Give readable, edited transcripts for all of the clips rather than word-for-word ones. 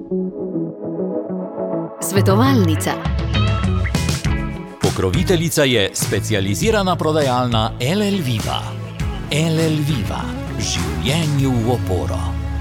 Svetovalnica. Pokroviteljica je specializirana prodajalna LL Viva. LL Viva. Življenju v oporo.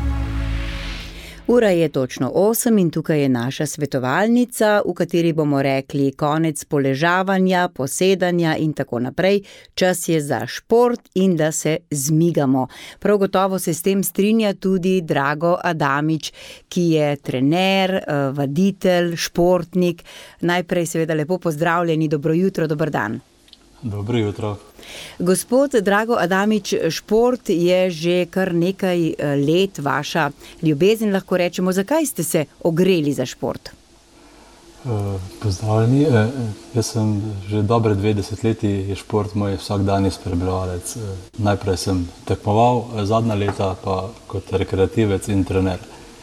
Ura je točno 8 in tukaj je naša svetovalnica, v kateri bomo rekli konec poležavanja, posedanja in tako naprej. Čas je za šport in da se zmigamo. Prav gotovo se s tem strinja tudi Drago Adamič, ki je trener, vaditelj, športnik. Najprej seveda lepo pozdravljeni, dobro jutro, dober dan. Dobro jutro. Gospod Drago Adamič, šport je že kar nekaj let vaša ljubezen, lahko rečemo. Zakaj ste se ogreli za šport? Pozdravljeni. Jaz sem že dobre 20 leti, je šport moj vsakdanji spremljevalec. Najprej sem tekmoval, zadnja leta pa kot rekreativec in trener.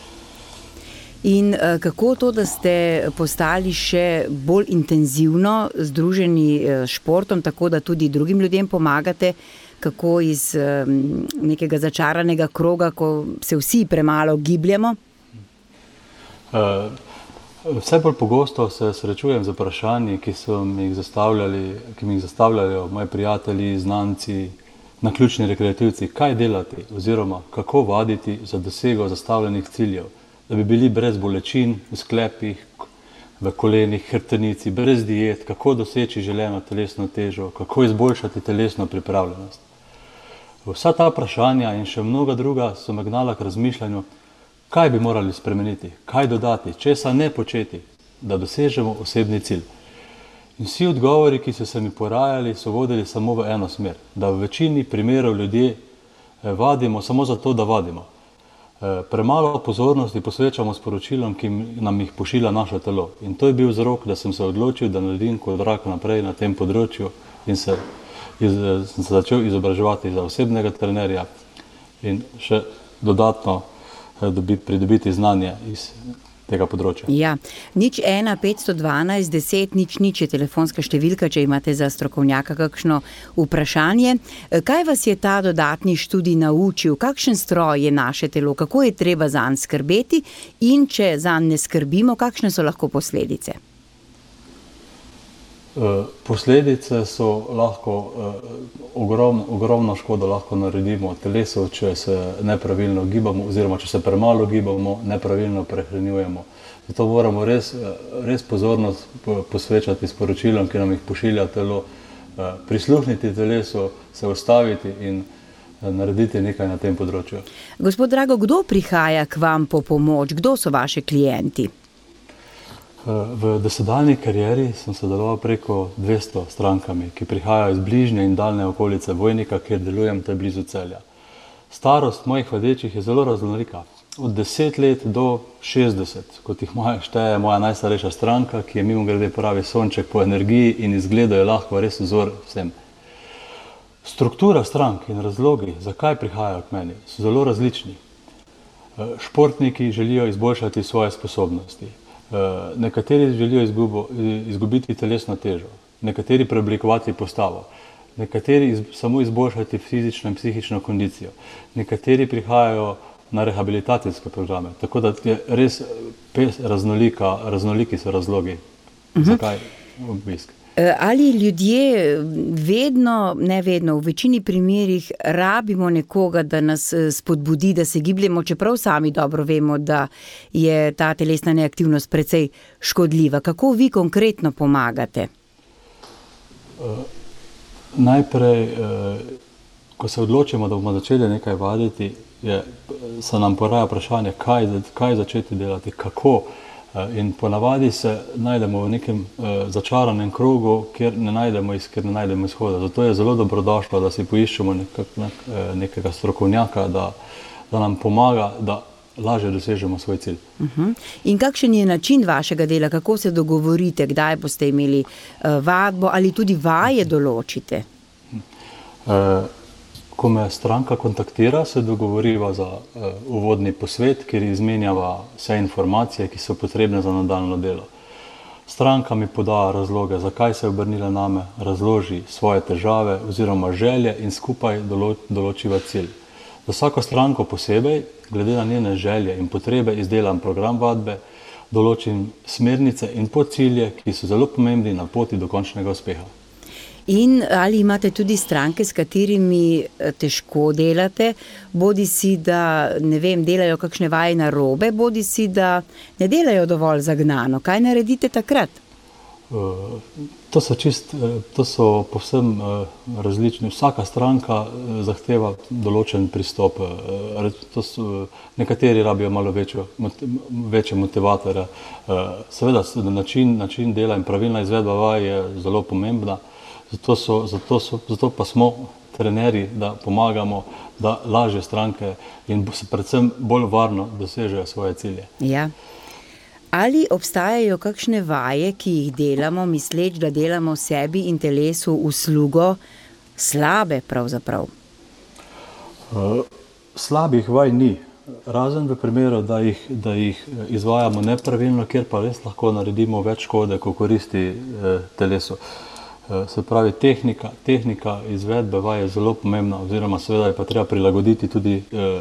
In kako to, da ste postali še bolj intenzivno združeni s športom, tako da tudi drugim ljudem pomagate, kako iz nekega začaranega kroga, ko se vsi premalo gibljemo? Vse bolj pogosto se srečujem z vprašanji, ki mi jih zastavljajo moji prijatelji, znanci, naključni rekreativci. Kaj delati oziroma kako vaditi za dosego zastavljenih ciljev? Da bi bili brez bolečin v sklepih, v kolenih, hrbtenici, brez diet, kako doseči želeno telesno težo, kako izboljšati telesno pripravljenost. Vsa ta vprašanja in še mnoga druga so me gnala k razmišljanju, kaj bi morali spremeniti, kaj dodati, česa ne početi, da dosežemo osebni cilj. In vsi odgovori, ki so se mi porajali, so vodili samo v eno smer, da v večini primerov ljudje vadimo samo zato, da vadimo. Premalo pozornosti posvečamo sporočilom, ki nam jih pošilja naše telo. In to je bil vzrok, da sem se odločil, da naredim korak naprej na tem področju in sem se začel izobraževati za osebnega trenerja in še dodatno pridobiti znanje iz tega področja. Ja, 01 512 10 00 je telefonska številka, če imate za strokovnjaka kakšno vprašanje. Kaj vas je ta dodatni študij naučil? Kakšen stroj je naše telo? Kako je treba zanj skrbeti? In če zanj ne skrbimo, kakšne so lahko posledice? Posledice so lahko, ogromno škodo lahko naredimo telesu, če se nepravilno gibamo oziroma če se premalo gibamo, nepravilno prehranjujemo. Zato moramo res pozornost posvečati sporočilom, ki nam jih pošilja telo, prisluhniti telesu, se ustaviti in narediti nekaj na tem področju. Gospod Drago, kdo prihaja k vam po pomoč? Kdo so vaši klienti? V dosedanji karieri sem sodeloval preko 200 strankami, ki prihajajo iz bližnje in daljne okolice Vojnika, kjer delujem, to je blizu Celja. Starost mojih vadečih je zelo raznolika. Od 10 let do 60, kot jih šteje moja najstarejša stranka, ki je mimogrede pravi sonček po energiji in izgledu je lahko res vzor vsem. Struktura strank in razlogi, zakaj prihajajo k meni, so zelo različni. Športniki želijo izboljšati svoje sposobnosti. Nekateri želijo izgubiti telesno težo, nekateri preoblikovati postavo, nekateri samo izboljšati fizično in psihično kondicijo, nekateri prihajajo na rehabilitacijske programe, tako da je res raznoliki so razlogi, zakaj obisk. Ali ljudje v večini primerih rabimo nekoga, da nas spodbudi, da se gibljemo, čeprav sami dobro vemo, da je ta telesna neaktivnost precej škodljiva. Kako vi konkretno pomagate? Najprej, ko se odločimo, da bomo začeli nekaj vaditi, se nam poraja vprašanje, kaj začeti delati, kako. In ponavadi se najdemo v nekem začaranem krogu, kjer ne najdemo izhoda. Zato je zelo dobrodošlo, da si poiščemo nekega strokovnjaka, da nam pomaga, da lažje dosežemo svoj cilj. In kakšen je način vašega dela? Kako se dogovorite? Kdaj boste imeli vadbo ali tudi vaje določite? Ko me stranka kontaktira, se dogovoriva za uvodni posvet, kjer izmenjava vse informacije, ki so potrebne za nadaljnje delo. Stranka mi poda razloge, zakaj se je obrnila name, razloži svoje težave oziroma želje in skupaj določiva cilj. Za vsako stranko posebej, glede na njene želje in potrebe, izdelam program vadbe, določim smernice in podcilje, ki so zelo pomembni na poti do končnega uspeha. In ali imate tudi stranke, s katerimi težko delate, bodi si, da ne vem, delajo kakšne vaje narobe, bodi si, da ne delajo dovolj zagnano. Kaj naredite takrat? To so povsem različni. Vsaka stranka zahteva določen pristop. Nekateri rabijo malo večje motivatorje. Seveda, način dela in pravilna izvedba vaj je zelo pomembna. Zato pa smo trenerji, da pomagamo, da lažje stranke in predvsem bolj varno dosežejo svoje cilje. Ja. Ali obstajajo kakšne vaje, ki jih delamo, misleč, da delamo sebi in telesu uslugo, slabe pravzaprav? Slabih vaj ni, razen v primeru, da jih izvajamo nepravilno, kjer pa res lahko naredimo več škode, ko koristi telesu. Se pravi, tehnika izvedbe vaj je zelo pomembna, oziroma seveda je pa treba prilagoditi tudi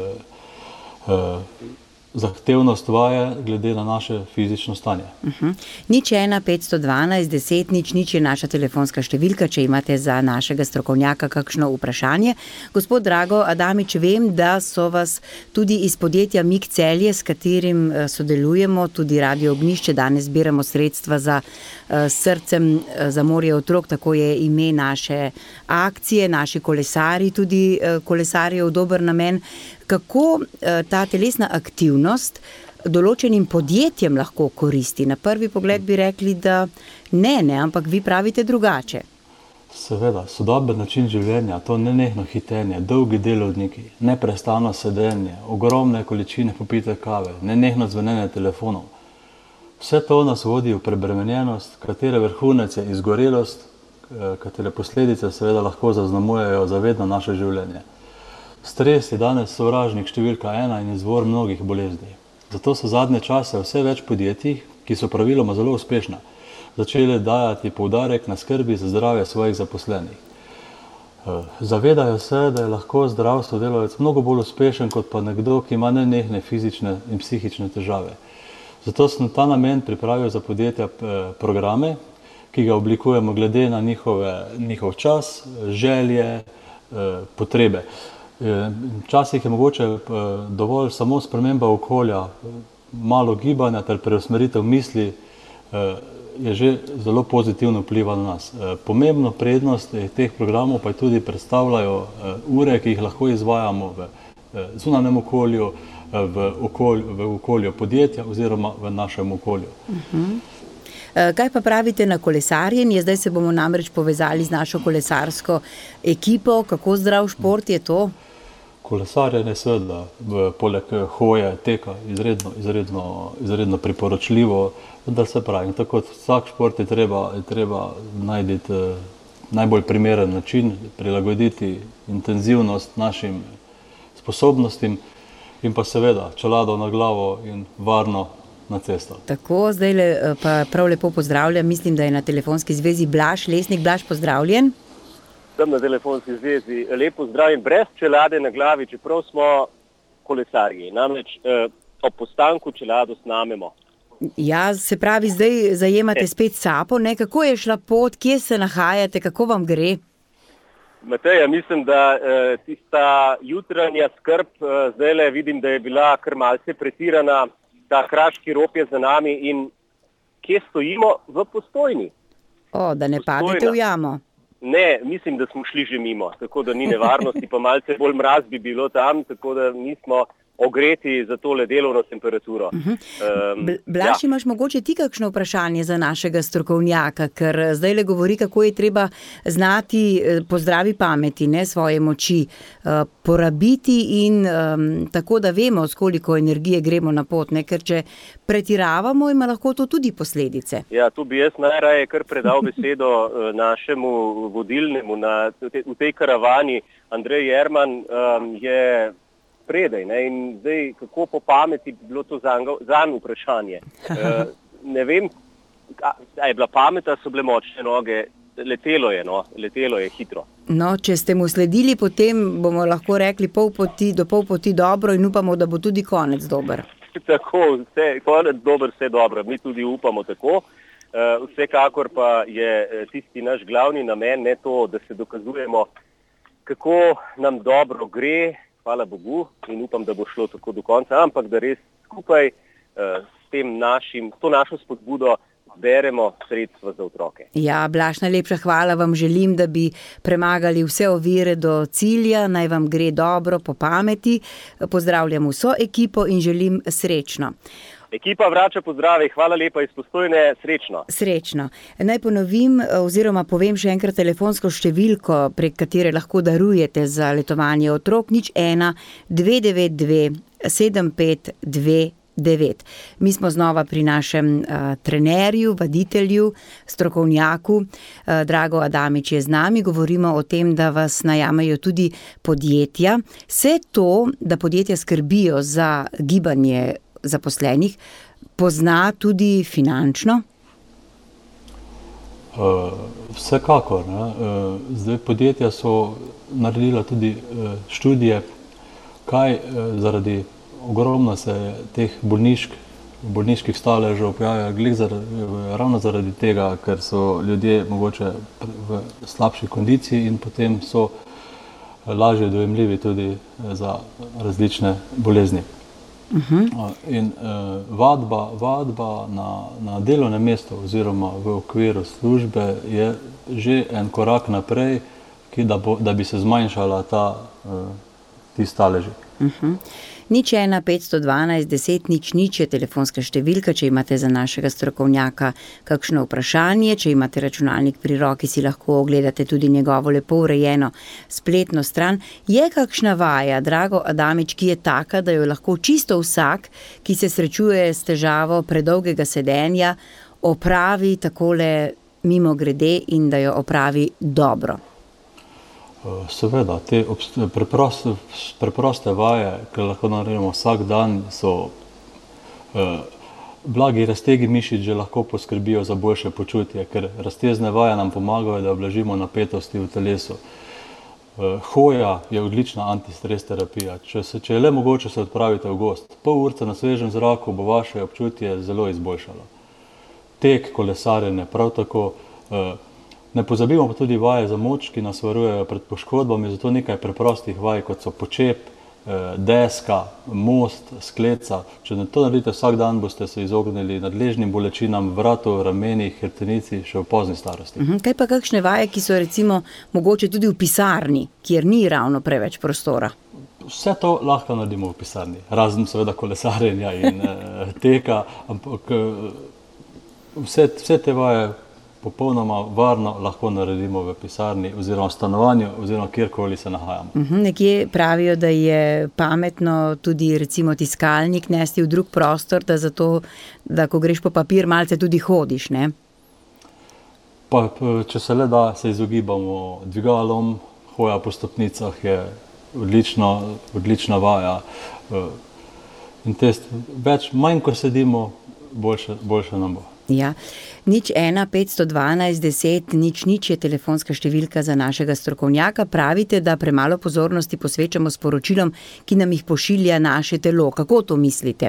zahtevnost vaje glede na naše fizično stanje. 01 512 10 0 je naša telefonska številka, če imate za našega strokovnjaka kakšno vprašanje. Gospod Drago Adamič, vem, da so vas tudi iz podjetja MIG Celje, s katerim sodelujemo, tudi Radio Ognjišče, danes zbiramo sredstva za Srcem za morje otrok, tako je ime naše akcije, naši kolesarji, tudi kolesarijo v dober namen. Kako ta telesna aktivnost določenim podjetjem lahko koristi? Na prvi pogled bi rekli, da ne, ampak vi pravite drugače. Seveda, sodoben način življenja, to nenehno hitenje, dolgi delovniki, neprestano sedenje, ogromne količine popite kave, nenehno zvonjenje telefonov. Vse to nas vodi v prebremenjenost, katere vrhunec je izgorelost, katere posledice seveda lahko zaznamujejo zavedno naše življenje. Stres je danes sovražnik številka 1 in izvor mnogih bolezni. Zato so zadnje čase vse več podjetij, ki so praviloma zelo uspešna, začeli dajati poudarek na skrbi za zdravje svojih zaposlenih. Zavedajo se, da je lahko zdravstvo delavec mnogo bolj uspešen kot pa nekdo, ki ima nenehne fizične in psihične težave. Zato sem na ta namen pripravil za podjetja programe, ki ga oblikujemo glede na njihov čas, želje, potrebe. Včasih je mogoče dovolj samo sprememba okolja, malo gibanja ter preusmeritev misli je že zelo pozitivno vpliva na nas. Pomembno prednost teh programov pa tudi predstavljajo ure, ki jih lahko izvajamo v zunanjem okolju, v okolju podjetja oziroma v našem okolju. Kaj pa pravite na kolesarjenje? Zdaj se bomo namreč povezali z našo kolesarsko ekipo. Kako zdrav šport je to? Kolesarjenje seveda, poleg hoje, teka, izredno priporočljivo, vendar se pravi, tako kot vsak šport je treba najti najbolj primeren način, prilagoditi intenzivnost našim sposobnostim in pa seveda čelado na glavo in varno na cesto. Tako, zdaj pa prav lepo pozdravljam, mislim, da je na telefonski zvezi Blaž Lesnik. Blaž, pozdravljen. Sem na telefonski zvezi. Lepo zdravim, brez čelade na glavi, čeprav smo kolesarji. Namreč ob postanku čelado snamemo. Ja, se pravi, zdaj zajemate spet sapo, ne? Kako je šla pot, kje se nahajate, kako vam gre? Mateja, mislim, da tista jutranja skrb, zdajle vidim, da je bila kar malce pretirana, ta kraški rop je za nami in kje stojimo? V Postojni. Da ne padete v jamo. Ne, mislim, da smo šli že mimo, tako da ni nevarnosti, pa malce bolj mraz bi bilo tam, tako da nismo ogreti za tole delovno temperaturo. Blaž, imaš mogoče ti kakšno vprašanje za našega strokovnjaka, ker zdaj le govori, kako je treba znati po zdravi pameti, ne, svoje moči porabiti in tako, da vemo, s koliko energije gremo na pot, ne, ker če pretiravamo, ima lahko to tudi posledice. Ja, tu bi jaz najraje kar predal besedo našemu vodilnemu v tej karavani. Andrej Jerman je predaj, ne? In zdaj, kako po pameti bi bilo to zanj vprašanje. Ne vem, a je bila pameta, so bile močne noge. letelo je hitro. No, če ste mu sledili, potem bomo lahko rekli do pol poti dobro in upamo, da bo tudi konec dober. Tako, konec dober, vse dobro. Mi tudi upamo tako. Vsekakor pa je tisti naš glavni namen, ne to, da se dokazujemo, kako nam dobro gre, hvala Bogu, in upam, da bo šlo tako do konca, ampak da res skupaj s to našo spodbudo beremo sredstva za otroke. Ja, Blaž, najlepša hvala vam želim, da bi premagali vse ovire do cilja, naj vam gre dobro, po pameti. Pozdravljam vso ekipo in želim srečno. Ekipa vrača pozdrave, hvala lepa iz Postojne, srečno. Srečno. Naj ponovim oziroma povem še enkrat telefonsko številko, prek katere lahko darujete za letovanje otrok, 01 292 7529. Mi smo znova pri našem trenerju, vaditelju, strokovnjaku. Drago Adamič je z nami, govorimo o tem, da vas najamejo tudi podjetja. Vse to, da podjetja skrbijo za gibanje zaposlenih, pozna tudi finančno? Vsekakor. Zdaj podjetja so naredila tudi študije, kaj zaradi ogromno se teh bolniških staležev pojavlja ravno zaradi tega, ker so ljudje mogoče v slabši kondiciji in potem so lažje dojemljivi tudi za različne bolezni. In vadba na delovnem mestu oziroma v okviru službe je že en korak naprej, da bi se zmanjšala ti staleži. 01 512 10 00 je telefonska številka, če imate za našega strokovnjaka kakšno vprašanje, če imate računalnik pri roki, si lahko ogledate tudi njegovo lepo urejeno spletno stran. Je kakšna vaja, Drago Adamič, ki je taka, da jo lahko čisto vsak, ki se srečuje s težavo predolgega sedenja, opravi takole mimogrede in da jo opravi dobro? Seveda, te preproste vaje, ki lahko naredimo vsak dan, so blagi raztegi mišic že lahko poskrbijo za boljše počutje, ker raztezne vaje nam pomagajo, da oblažimo napetosti v telesu. Hoja je odlična antistres terapija. Če je le mogoče, se odpravite v gozd. Pol urce na svežem zraku bo vaše občutje zelo izboljšalo. Tek, kolesarjenje, prav tako. Ne pozabimo pa tudi vaje za moč, ki nas varujejo pred poškodbami, zato nekaj preprostih vaj, kot so počep, deska, most, skleca. Če to naredite vsak dan, boste se izognili nadležnim bolečinam vratu, ramenih, hrbtenici še v pozni starosti. Kaj pa kakšne vaje, ki so recimo mogoče tudi v pisarni, kjer ni ravno preveč prostora? Vse to lahko naredimo v pisarni, razen seveda kolesarjenja in teka, ampak vse te vaje popolnoma varno lahko naredimo v pisarni oziroma stanovanju oziroma kjerkoli se nahajamo. Nekje pravijo, da je pametno tudi recimo tiskalnik nesti v drug prostor, da zato, da ko greš po papir, malce tudi hodiš, ne? Če se le da, se izogibamo dvigalom, hoja po stopnicah je odlična vaja. In manj ko sedimo, boljše nam bo. Ja. 01 512 10 00 je telefonska številka za našega strokovnjaka. Pravite, da premalo pozornosti posvečamo sporočilom, ki nam jih pošilja naše telo. Kako to mislite?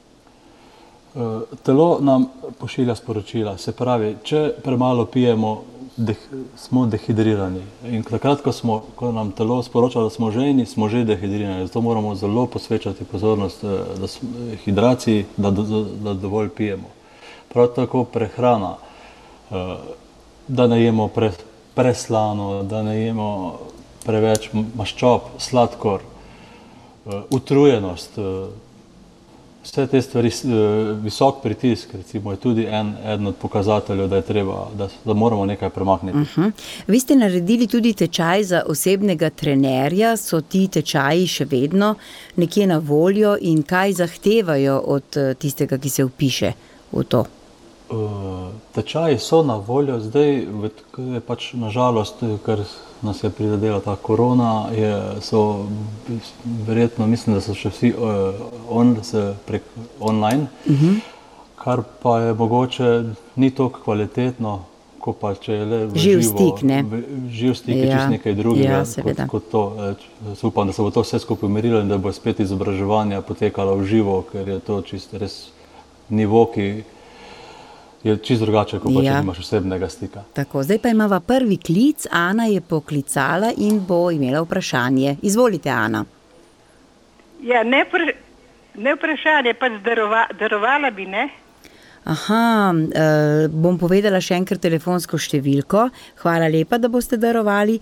Telo nam pošilja sporočila. Se pravi, če premalo pijemo, smo dehidrirani. In takrat, ko nam telo sporoča, da smo žejni, smo že dehidrirani. Zato moramo zelo posvečati pozornost hidraciji, da dovolj pijemo. Prav tako prehrana, da ne jemo preslano, da ne jemo preveč maščob, sladkor, utrujenost, vse te stvari, visok pritisk, recimo, je tudi eden od pokazateljev, da moramo nekaj premakniti. Vi ste naredili tudi tečaj za osebnega trenerja, so ti tečaji še vedno nekje na voljo in kaj zahtevajo od tistega, ki se vpiše v to? Tečaji so na voljo, zdaj je pač nažalost, ker nas je prizadela ta korona, verjetno mislim, da so še vsi prek online, kar pa je mogoče ni toliko kvalitetno, ko pa če je le v Živ stik, ne? Živ stik je čisto nekaj drugega, seveda. kot to. Upam, da se bo to vse skupaj umirilo in da bo spet izobraževanje potekalo v živo, ker je to čisto res nivo, ki je čisto drugače, kot pa če nimaš osebnega stika. Tako, zdaj pa imava prvi klic. Ana je poklicala in bo imela vprašanje. Izvolite, Ana. Ja, ne vprašanje, pa darovala bi, ne? Aha, bom povedala še enkrat telefonsko številko. Hvala lepa, da boste darovali.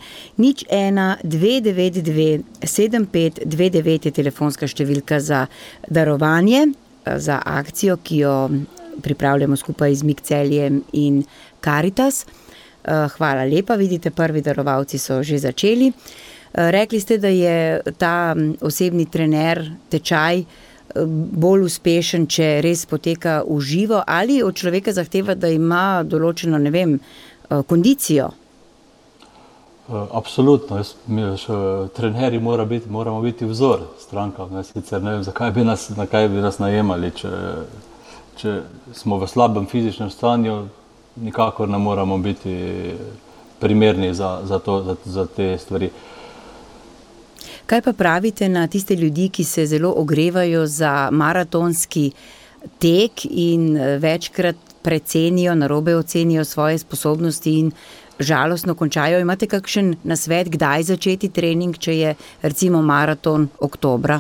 01-292-7529 je telefonska številka za darovanje, za akcijo, ki jo pripravljamo skupaj z MIK Celjem in Caritas. Hvala lepa, vidite, prvi darovalci so že začeli. Rekli ste, da je ta osebni trener tečaj bolj uspešen, če res poteka v živo, ali od človeka zahteva, da ima določeno, ne vem, kondicijo? Absolutno. Trenerji moramo biti vzor strankam. Sicer ne vem, zakaj bi nas najemali, če smo v slabem fizičnem stanju, nikakor ne moramo biti primerni za te stvari. Kaj pa pravite na tiste ljudi, ki se zelo ogrevajo za maratonski tek in večkrat precenijo, narobe ocenijo svoje sposobnosti in žalostno končajo? Imate kakšen nasvet, kdaj začeti trening, če je recimo maraton oktobra?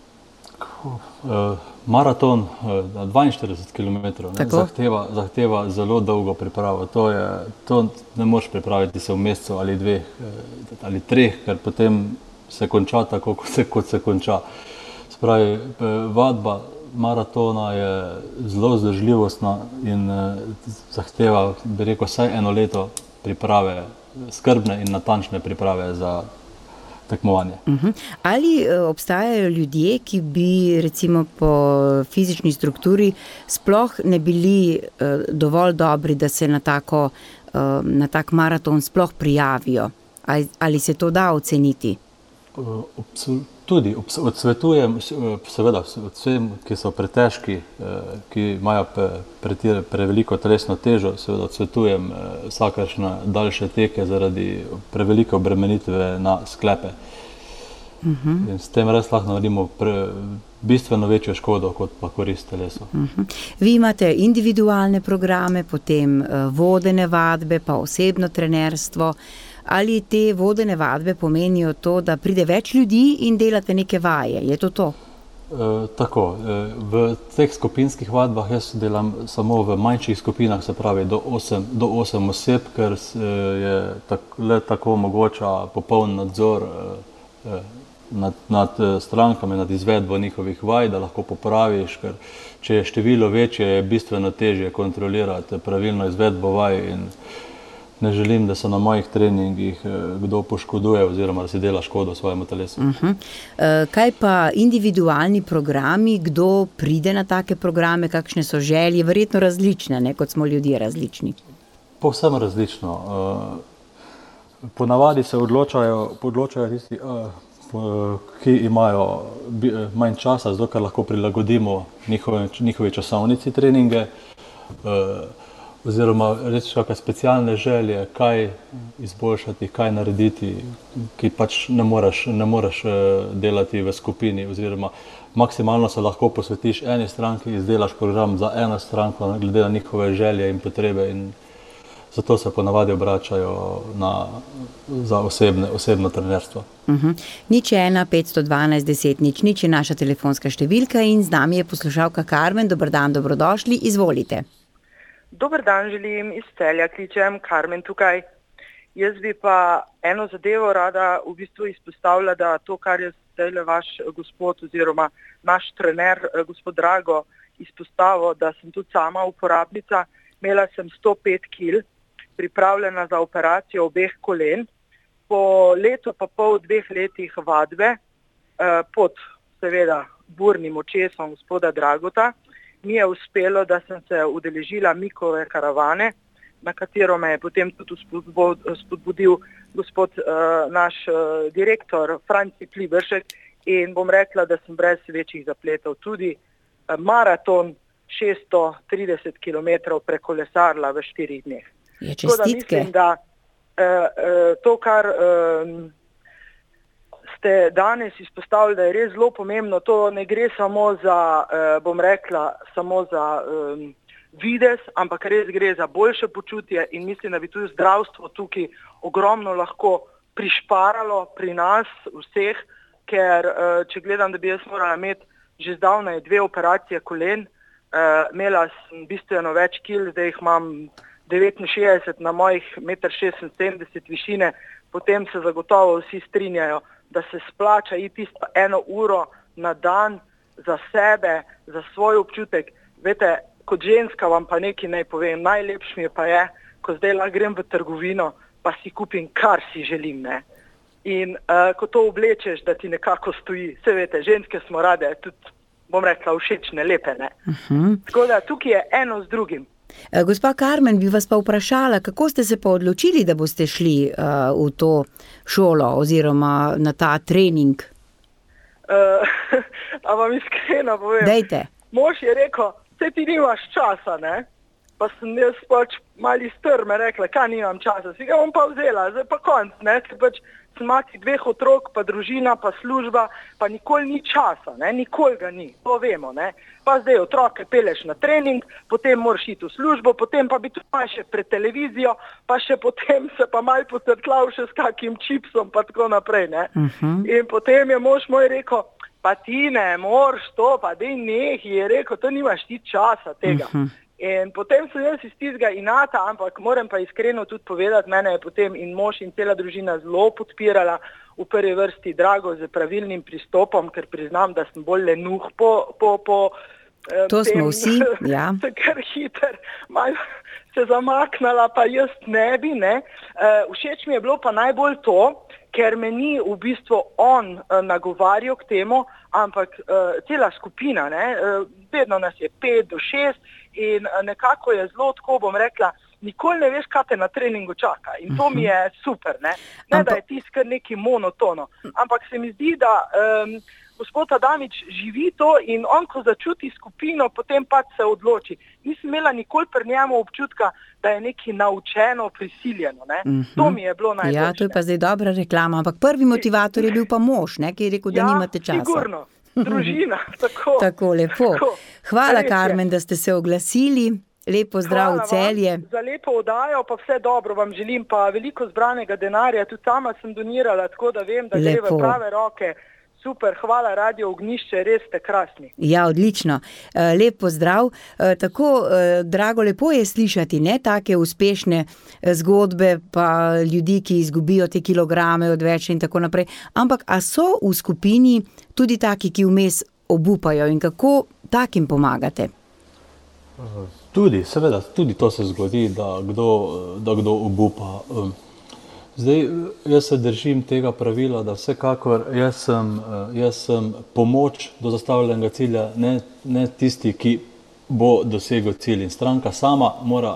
Maraton 42 km zahteva zelo dolgo pripravo. To ne moreš pripraviti se v mesecu ali dveh ali treh, ker potem se konča tako, kot se konča. Spravi, vadba maratona je zelo vzdržljivostna in zahteva, bi rekel, vsaj 1 leto priprave, skrbne in natančne priprave za tekmovanje. Ali obstajajo ljudje, ki bi recimo po fizični strukturi sploh ne bili dovolj dobri, da se na tak maraton sploh prijavijo? Ali se to da oceniti? Tudi odsvetujem, seveda, vsem, ki so pretežki, ki imajo preveliko telesno težo, seveda odsvetujem vsakršne daljše teke zaradi prevelike obremenitve na sklepe. In s tem res lahko naredimo bistveno večjo škodo, kot pa korist telesu. Vi imate individualne programe, potem vodene vadbe, pa osebno trenerstvo. Ali te vodene vadbe pomenijo to, da pride več ljudi in delate neke vaje? Je to to? Tako. V teh skupinskih vadbah jaz delam samo v manjših skupinah, se pravi do 8 oseb, ker je le tako omogoča popoln nadzor nad strankami, nad izvedbo njihovih vaj, da lahko popraviš, ker če je število večje, je bistveno težje kontrolirati pravilno izvedbo vaj in ne želim, da se na mojih treningih kdo poškoduje oziroma da si dela škodo svojemu telesu. Kaj pa individualni programi, kdo pride na take programe, kakšne so želje, verjetno različne, ne, kot smo ljudje različni? Povsem različno. Ponavadi se odločajo tisti, ki imajo manj časa, zato ker lahko prilagodimo njihovi časovnici treninge, oziroma reči kakšne specialne želje, kaj izboljšati, kaj narediti, ki pač ne moreš delati v skupini, oziroma maksimalno se lahko posvetiš eni stranki, izdelaš program za eno stranko, glede na njihove želje in potrebe, in zato se ponavadi obračajo za osebno trenerstvo. 01-512-10-0 je naša telefonska številka in z nami je poslušalka Karmen. Dober dan, dobrodošli, izvolite. Dober dan, želim iz Celja, kličem, Karmen tukaj. Jaz bi pa eno zadevo rada v bistvu izpostavila, da to, kar je zdaj vaš gospod oziroma naš trener, gospod Drago, izpostavil, da sem tudi sama uporabnica. Imela sem 105 kg, pripravljena za operacijo obeh kolen. Po letu pa pol, 2 letih vadbe, pod seveda burnim očesom gospoda Dragota, mi je uspelo, da sem se udeležila Mikove karavane, na katero me je potem tudi spodbudil gospod naš direktor Franci Pliberšek, in bom rekla, da sem brez večjih zapletov tudi maraton 630 km prekolesarila v 4 dneh. Je Tako da čestitke. mislim, da to, kar ste danes izpostavili, da je res zelo pomembno, to ne gre samo za, bom rekla, samo za videz, ampak res gre za boljše počutje in mislim, da bi tudi zdravstvo tukaj ogromno lahko prišparalo pri nas vseh, ker če gledam, da bi jaz morala imeti že zdavnaj 2 operacije kolen, imela sem bistveno več kil, zdaj jih imam 69 na mojih 1,76 m višine, potem se zagotovo vsi strinjajo, da se splača iti tisto 1 uro na dan za sebe, za svoj občutek. Vete, kot ženska vam pa nekaj naj povem, najlepše mi pa je, ko zdaj lahko grem v trgovino, pa si kupim, kar si želim, ne. In ko to oblečeš, da ti nekako stoji, se veste, ženske smo rade, tudi, bom rekla, všečne, lepe, ne. Tako da tukaj je eno z drugim. Gospa Karmen, bi vas pa vprašala, kako ste se pa odločili, da boste šli v to šolo oziroma na ta trening? A vam iskreno povem? Dejte. Mož je rekel, saj ti nimaš časa, ne? Pa sem jaz pač mali strme rekla, kaj nimam časa, si ga bom pa vzela, zdaj pa konc, ne? Pač sem mati 2 otrok, pa družina, pa služba, pa nikoli ni časa, ne? Nikoli ga ni, to vemo, ne? Pa zdaj otroke peleš na trening, potem moraš iti v službo, potem pa bi tu malo še pred televizijo, pa še potem se pa malo potrtlal še s kakim čipsom, pa tako naprej, ne? In potem je mož moj rekel, pa ti ne moraš to, pa dej nehi, je rekel, to nimaš ti časa tega. In potem sem jaz iz tistega inata, ampak moram pa iskreno tudi povedati, mene je potem in mož in cela družina zelo podpirala, v prvi vrsti Drago z pravilnim pristopom, ker priznam, da sem bolj lenuh po to smo vsi, ja. Ker hiter, malo se zamaknala, pa jaz ne bi, ne. Všeč mi je bilo pa najbolj to, ker me ni v bistvu on nagovarjal k temu, ampak cela skupina, ne. Vedno nas je 5 do 6 in nekako je zelo tako, bom rekla, nikoli ne veš, kaj te na treningu čaka. In to mi je super, ne. Ne, da je tisto kar neki monotono. Ampak se mi zdi, da gospod Adamič živi to in on, ko začuti skupino, potem pač se odloči. Nisem imela nikoli pri njemu občutka, da je nekaj naučeno, prisiljeno, ne. To mi je bilo najboljše. Ja, to je pa zdaj dobra reklama, ampak prvi motivator je bil pa mož, ne, ki je rekel, da nimate časa. Ja, sigurno. Družina, tako. Tako, lepo. Hvala, Karmen, da ste se oglasili. Lepo zdrav v Celje. Za lepo oddajo, pa vse dobro vam želim, pa veliko zbranega denarja, tudi sama sem donirala, tako da vem, da gre v prave roke. Super, hvala Radio Ognjišče, res ste krasni. Ja, odlično. Lep pozdrav. Tako, Drago, lepo je slišati, ne, take uspešne zgodbe, pa ljudi, ki izgubijo te kilograme odveč in tako naprej. Ampak, a so v skupini tudi taki, ki vmes obupajo in kako takim pomagate? Tudi, seveda, tudi to se zgodi, da kdo obupa. Zdaj, jaz se držim tega pravila, da vsekakor jaz sem pomoč do zastavljenega cilja, ne tisti, ki bo dosegel cilj. In stranka sama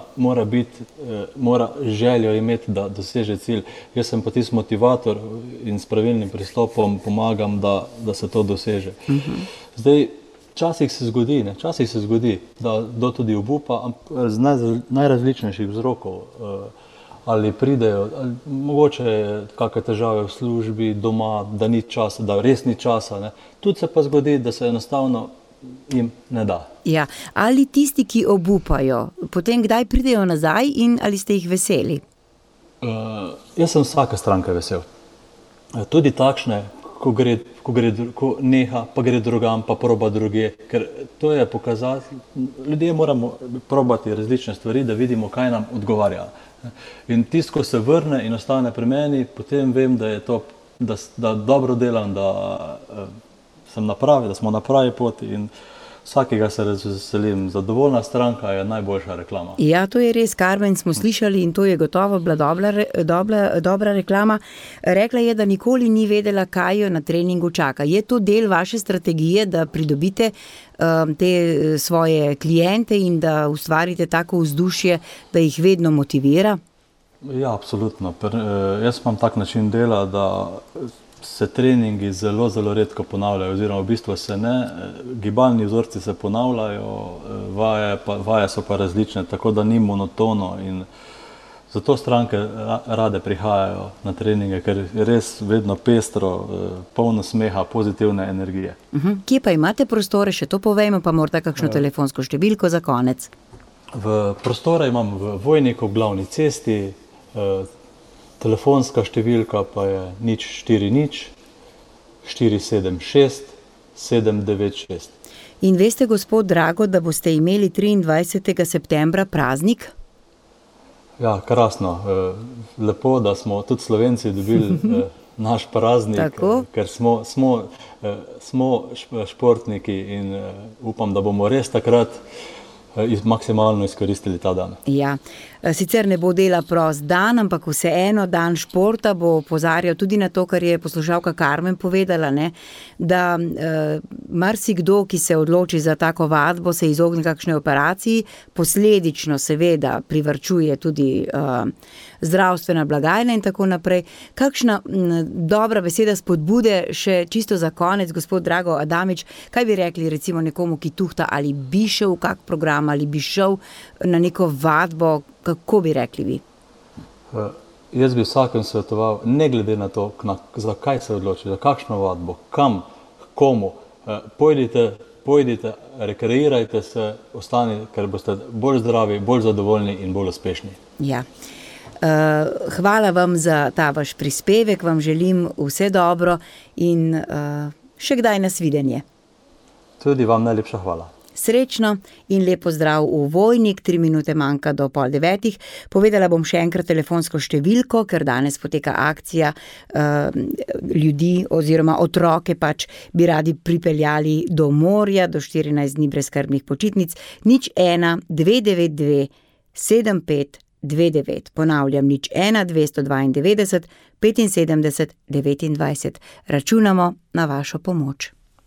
mora željo imeti, da doseže cilj. Jaz sem pa tisti motivator in s pravilnim pristopom pomagam, da se to doseže. Zdaj, včasih se zgodi, da kdo tudi obupa z najrazličnejših vzrokov. Ali pridejo, mogoče kakšne težave v službi, doma, da ni časa, da res ni časa, ne. Tudi se pa zgodi, da se enostavno jim ne da. Ja, ali tisti, ki obupajo, potem kdaj pridejo nazaj in ali ste jih veseli? Jaz sem vsake stranke vesel. Tudi takšne, ko neha, pa gre drugam, pa proba druge, ker to je pokazati, ljudje moramo probati različne stvari, da vidimo, kaj nam odgovarja. In tisto, ko se vrne in ostane pri meni, potem vem, da je to, da dobro delam, da smo na pravi poti in vsakega se razveselim. Zadovoljna stranka je najboljša reklama. Ja, to je res, Karmen, smo slišali in to je gotovo bila dobra reklama. Rekla je, da nikoli ni vedela, kaj jo na treningu čaka. Je to del vaše strategije, da pridobite te svoje klijente in da ustvarite tako vzdušje, da jih vedno motivira? Ja, absolutno. Jaz imam tak način dela, da se treningi zelo, zelo redko ponavljajo, oziroma v bistvu se ne. Gibalni vzorci se ponavljajo, vaje so pa različne, tako da ni monotono in Zato stranke rade prihajajo na treninge, ker je res vedno pestro, polno smeha, pozitivne energije. Kje pa imate prostore, še to povejmo, pa morda kakšno telefonsko številko za konec? Prostore imam v Vojniku, v Glavni cesti, telefonska številka pa je 040 476 796. In veste, gospod Drago, da boste imeli 23. septembra praznik? Ja, krasno. Lepo, da smo tudi Slovenci dobili naš praznik, ker smo športniki in upam, da bomo res takrat maksimalno izkoristili ta dan. Ja, sicer ne bo dela prost dan, ampak vseeno dan športa bo opozarjal tudi na to, kar je poslušalka Karmen povedala, ne? Da marsikdo, ki se odloči za tako vadbo, se izogne kakšne operaciji, posledično seveda privarčuje tudi zdravstvena blagajna in tako naprej. Kakšna dobra beseda spodbude še čisto za konec, gospod Drago Adamič, kaj bi rekli recimo nekomu, ki tuhta, ali bi šel v kak program, ali bi šel na neko vadbo, kako bi rekli vi? Jaz bi vsakem svetoval, ne glede na to, za kaj se odloči, za kakšno vadbo, kam, komu, pojdite, rekreirajte se, ker boste bolj zdravi, bolj zadovoljni in bolj uspešni. Ja. Hvala vam za ta vaš prispevek, vam želim vse dobro in še kdaj nasvidenje. Tudi vam najlepša hvala. Srečno in lep pozdrav v Vojnik, 3 minute manjka do 8:30. Povedala bom še enkrat telefonsko številko, ker danes poteka akcija ljudi oziroma otroke pač bi radi pripeljali do morja, do 14 dni brezskrbnih počitnic. 01 292 7529. Ponavljam, 01 292 75 29. Računamo na vašo pomoč.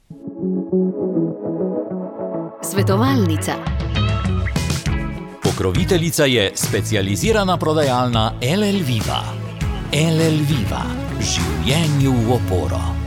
Svetovalnica. Pokroviteljica je specializirana prodajalna LL Viva. LL Viva. Življenju v oporo.